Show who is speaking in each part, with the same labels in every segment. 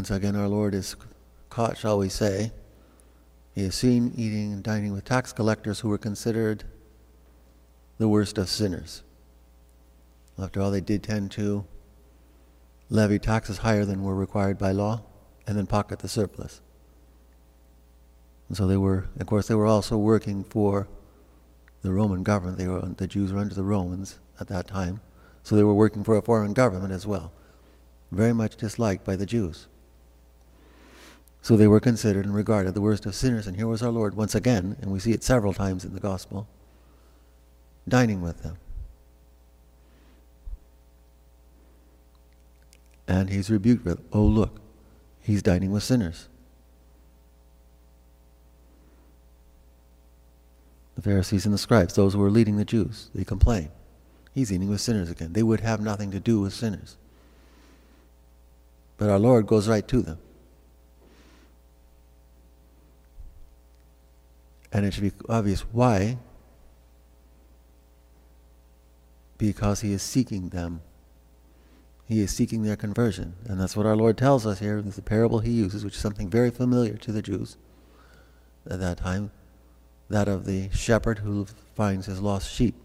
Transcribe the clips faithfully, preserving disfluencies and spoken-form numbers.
Speaker 1: once again our Lord is caught, shall we say. He is seen eating and dining with tax collectors who were considered the worst of sinners. After all, they did tend to levy taxes higher than were required by law and then pocket the surplus. And so they were, of course, they were also working for the Roman government. They were, the Jews were under the Romans at that time, so they were working for a foreign government as well, very much disliked by the Jews. So they were considered and regarded the worst of sinners, and here was our Lord once again, and we see it several times in the Gospel, dining with them. And he's rebuked with, oh look, he's dining with sinners. The Pharisees and the scribes, those who were leading the Jews, they complain. He's eating with sinners again. They would have nothing to do with sinners. But our Lord goes right to them. And it should be obvious why. Because he is seeking them. He is seeking their conversion. And that's what our Lord tells us here. There's the parable he uses, which is something very familiar to the Jews at that time. That of the shepherd who finds his lost sheep.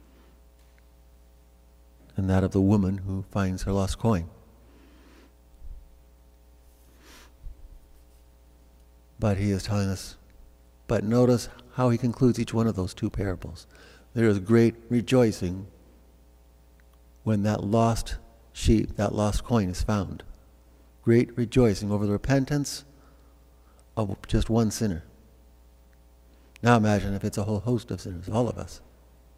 Speaker 1: And that of the woman who finds her lost coin. But he is telling us, but notice how he concludes each one of those two parables. There is great rejoicing when that lost sheep, that lost coin is found. Great rejoicing over the repentance of just one sinner. Now imagine if it's a whole host of sinners, all of us.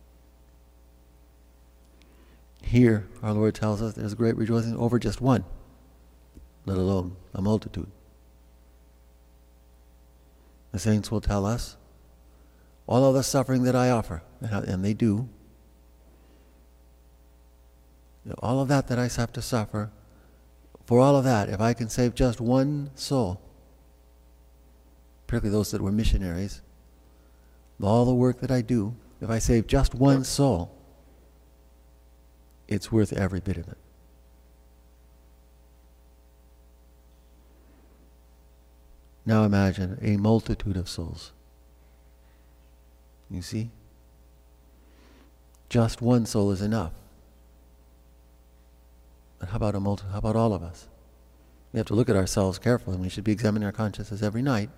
Speaker 1: Here, our Lord tells us there's great rejoicing over just one, let alone a multitude. The saints will tell us, all of the suffering that I offer, and they do, all of that that I have to suffer, for all of that, if I can save just one soul, particularly those that were missionaries, all the work that I do, if I save just one soul, it's worth every bit of it. Now imagine a multitude of souls. You see? Just one soul is enough. But how about a multi- how about all of us? We have to look at ourselves carefully, and we should be examining our consciences every night.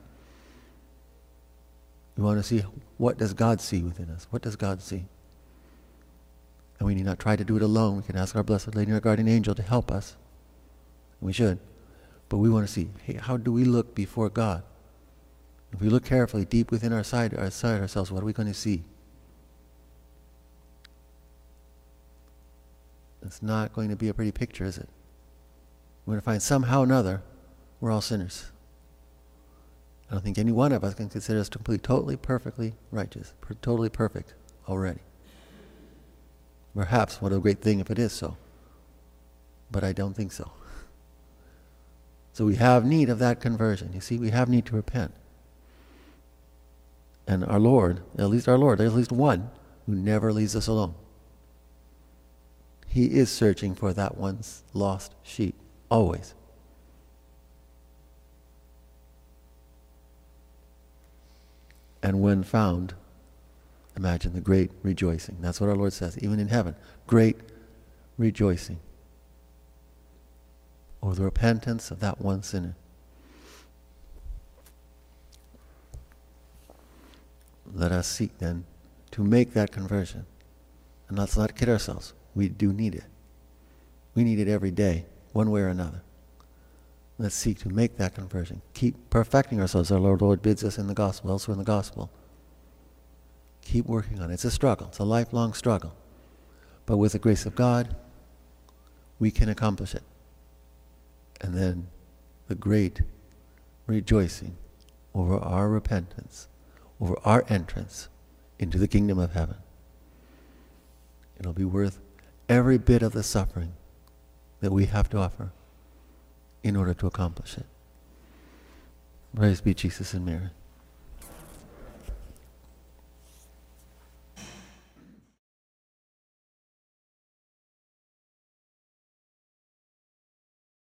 Speaker 1: We want to see, what does God see within us? What does God see? And we need not try to do it alone. We can ask our Blessed Lady, our guardian angel, to help us. We should. But we want to see, hey, how do we look before God? If we look carefully, deep within our side, our side ourselves, what are we going to see? It's not going to be a pretty picture, is it? We're going to find somehow or another, we're all sinners. I don't think any one of us can consider us completely, totally, perfectly righteous, per- totally perfect already. Perhaps, what a great thing if it is so. But I don't think so. So we have need of that conversion. You see, we have need to repent. And our Lord, at least our Lord, there's at least one who never leaves us alone. He is searching for that one's lost sheep, always. And when found, imagine the great rejoicing. That's what our Lord says, even in heaven. Great rejoicing over the repentance of that one sinner. Let us seek then to make that conversion. And let's not kid ourselves. We do need it. We need it every day, one way or another. Let's seek to make that conversion. Keep perfecting ourselves. Our Lord, Lord bids us in the gospel, elsewhere in the gospel. Keep working on it. It's a struggle. It's a lifelong struggle. But with the grace of God, we can accomplish it. And then the great rejoicing over our repentance, over our entrance into the kingdom of heaven. It'll be worth every bit of the suffering that we have to offer in order to accomplish it. Praise be Jesus and Mary.